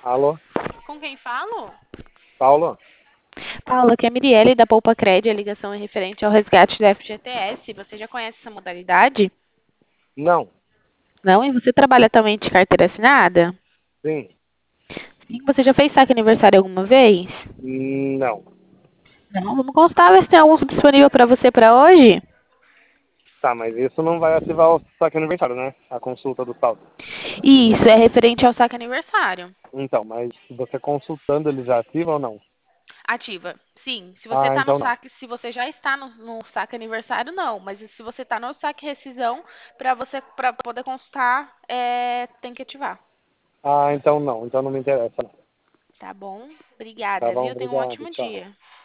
Alô? Com quem falo? Paulo? Paula, aqui é a Mirielle da Poupa Cred. A ligação é referente ao resgate da FGTS. Você já conhece essa modalidade? Não. Não? E você trabalha também de carteira assinada? Sim. Sim. Você já fez saque aniversário alguma vez? Não. Não? Vamos constar, ver se tem algum disponível para você para hoje? Tá, mas isso não vai ativar o saque aniversário, né? A consulta do saldo. Isso, é referente ao saque aniversário. Então, mas você consultando ele já ativa ou não? Ativa. Sim, se você Ah, está no então não. saque, se você já está no saque aniversário, não. Mas se você está no saque rescisão, para poder consultar, tem que ativar. Ah, então não. Então não me interessa, não. Tá bom? Tá Obrigada, bom? viu? Tenha um Obrigado. ótimo Tchau. dia.